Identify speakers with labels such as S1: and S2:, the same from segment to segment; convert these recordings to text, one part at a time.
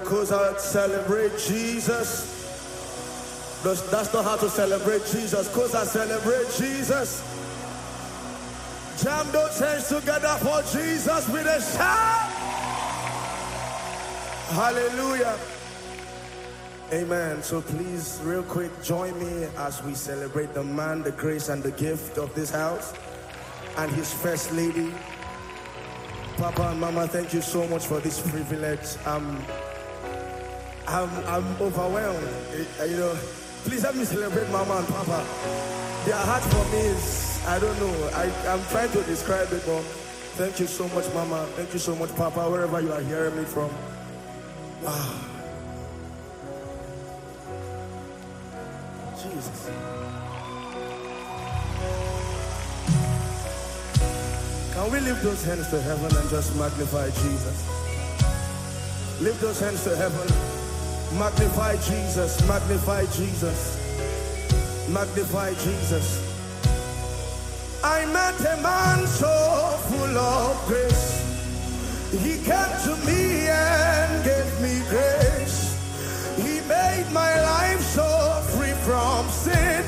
S1: Koza, celebrate Jesus. That's not how to celebrate Jesus. Koza, celebrate Jesus. Jam those hands together for Jesus with a shout. Hallelujah. Amen. So please, real quick, join me as we celebrate the man, the grace, and the gift of this house, and his first lady. Papa and Mama, thank you so much for this privilege. I'm overwhelmed. You know, please help me celebrate Mama and Papa. Their heart for me is, I don't know. I'm trying to describe it, but thank you so much, Mama. Thank you so much, Papa, wherever you are hearing me from. Ah. Jesus. Can we lift those hands to heaven and just magnify Jesus? Lift those hands to heaven. Magnify Jesus. Magnify Jesus. Magnify Jesus. I met a man so full of grace. He came to me and gave me grace. He made my life so free from sin.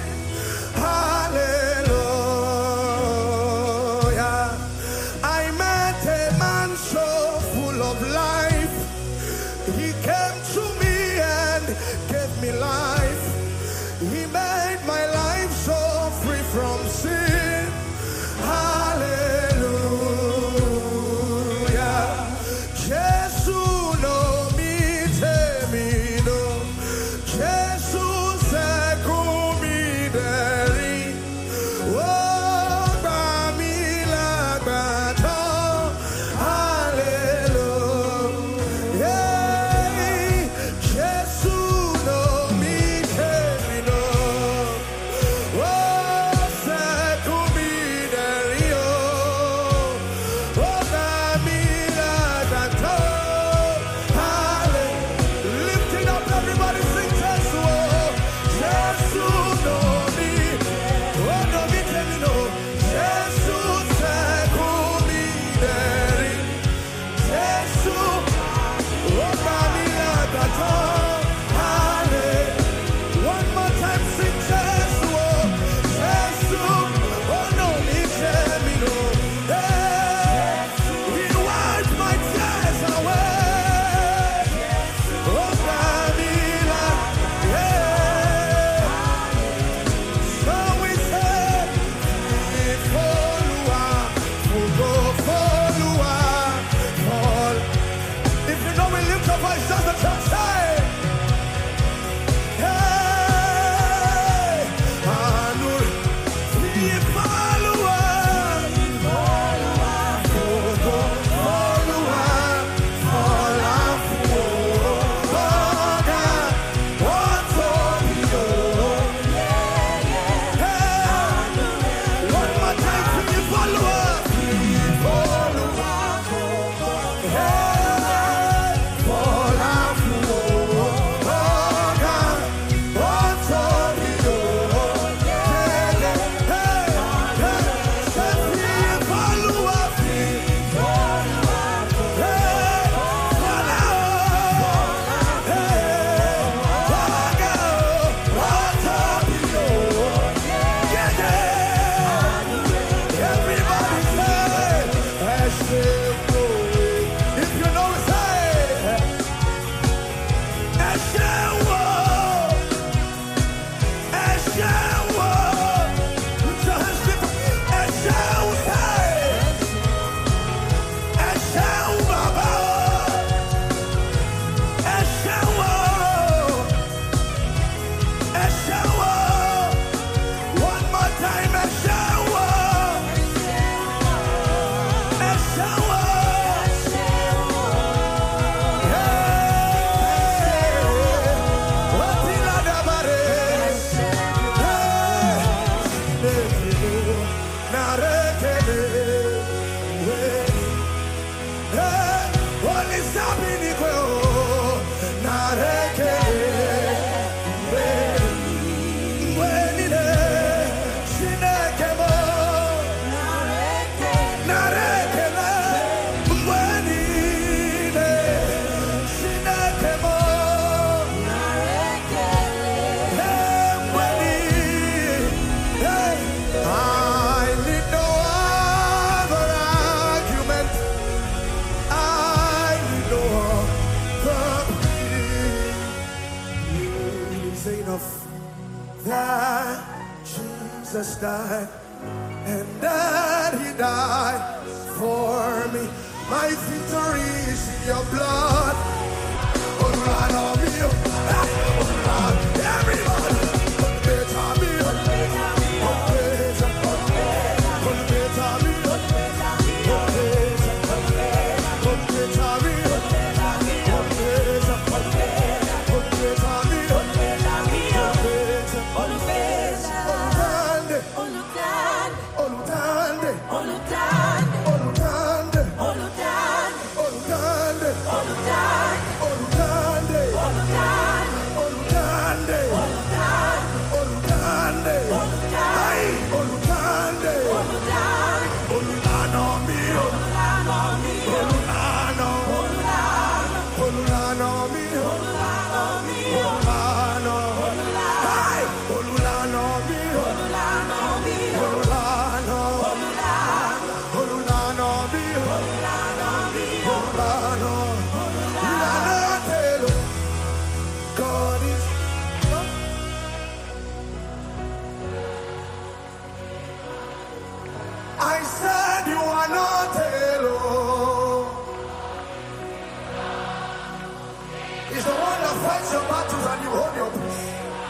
S1: Hallelujah. I met a man so full of life. He came to me and gave me life. He made my life so free from sin. Hallelujah. Jesus no mi temino. Jesus se kumideri. Oh, bamila bato. Hallelujah. Jesus no mi temino. Oh, se kumideri. Oh, bamila bato. Hallelujah. Lift it up, everybody, sing Jesus. Jesus no mi. Oh, no mi temino. Jesus se kumideri. Jesus. Oh, bamila bato. Hallelujah. One more time, sing Jesus. Jesus. Oh, no mi temino. Hey, he wiped my tears away. Oh, bamila. Yeah. So we say, Folua, Fugo, Folua, Fol. If you know we lift our voice, just the church say, hey, Anur, Folua, Fugo, Folua, Fola, Fuoga, Otobio. Hey, one more time for you, Folua, Folua, hey, Fola, Fuoga, Otobio. If you know it, say, Eshewo, Eshewo. Put your hands together. Eshewo, say, Eshewo, Baba. Eshewo, Eshewo. One more time, Eshewo, Eshewo. Come on. Jesus died, and that he died for me. My victory is in your blood. Everybody, I said you are not alone. He's the one that fights your battles and you hold your peace.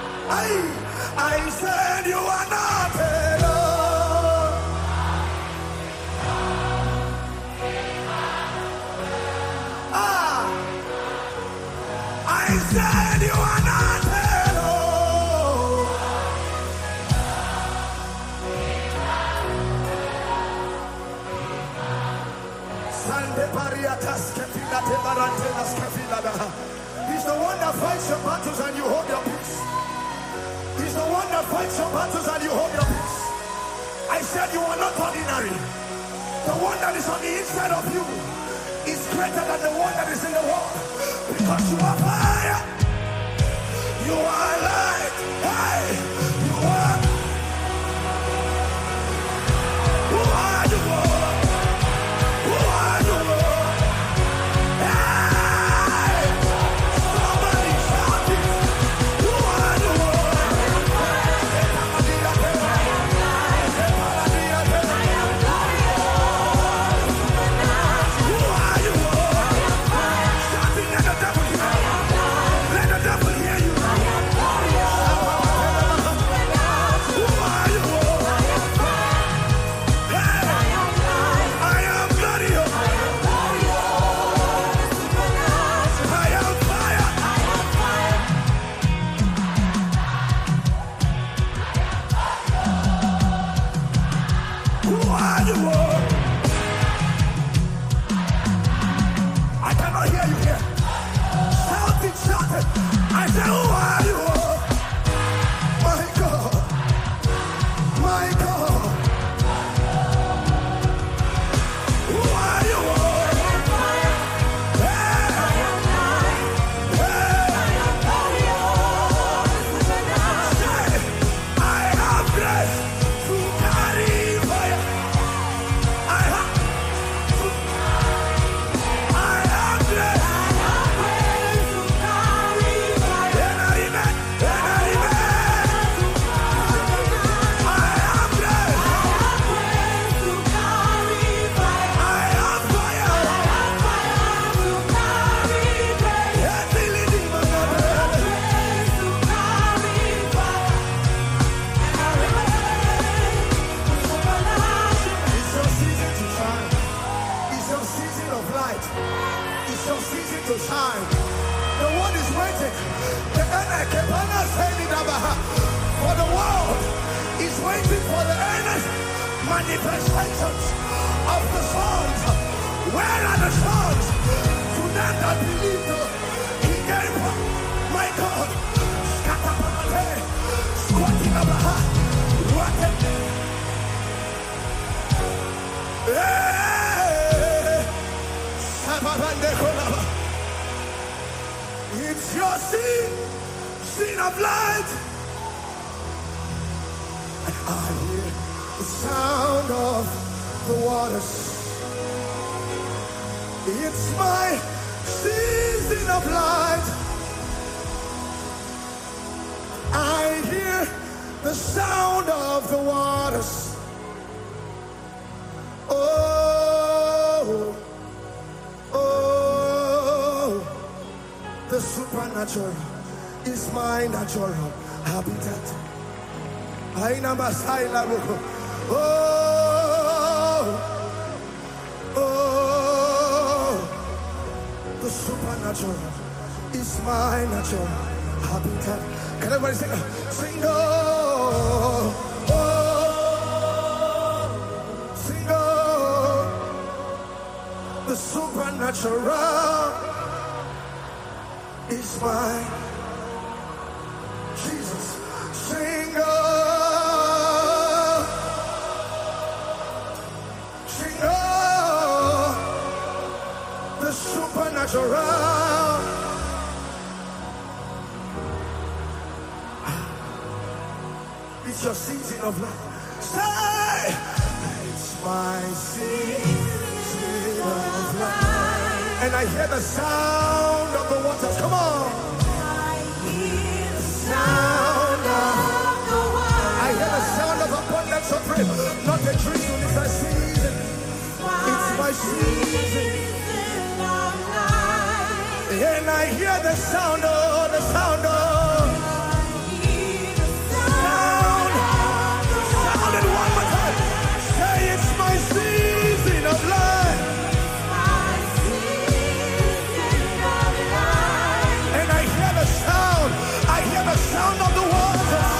S1: I said you are not alone. I said you are not alone. He's the one that fights your battles and you hold your peace. He's the one that fights your battles and you hold your peace. I said you are not ordinary. The one that is on the inside of you is greater than the one that is in the world. Because you are fire. You are light. Hey, you are. Who are you? Who are you? Hey, somebody shout it. Who are you? I cannot hear you here. Shout it, shout it. I say, who are you? My God. My God. Who are you? It's your season to shine. The world is waiting. For the world is waiting for the earnest manifestations of the sons. Where are the sons? To them that believe he gave my God. Squatting about it's your sin of light. And I hear the sound of the waters. It's my season of light. I hear the sound of the waters. Oh, oh, the supernatural is my natural habitat. Aina masaila ruko. Oh, oh, the supernatural is my natural habitat. Can everybody sing? Sing, oh, oh, sing, oh, the supernatural is my Jesus. Sing, oh, sing, oh, the supernatural. It's your season of life. Say, it's my season of life. And I hear the sound of the waters. Come on. I hear the sound of the waters. I hear the sound of abundance of rain. Not a dream, it's a season. It's my season of life. And I hear the sound of sound of the waters.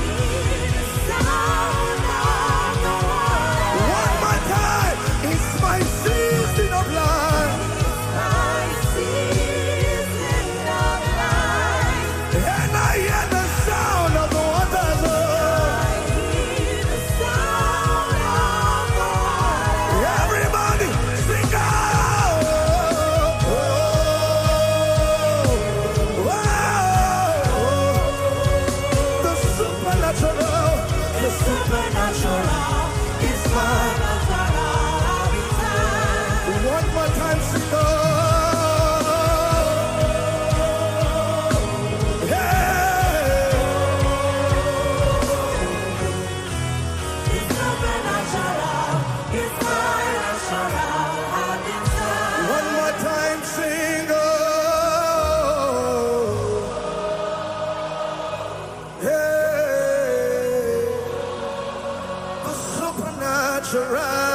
S1: One more time. It's my season of life. And I hear the sound of the waters. Everybody sing out. The supernatural is mine. One more time, sing, oh, yeah. The supernatural is mine. One more time, sing, oh, yeah. Supernatural.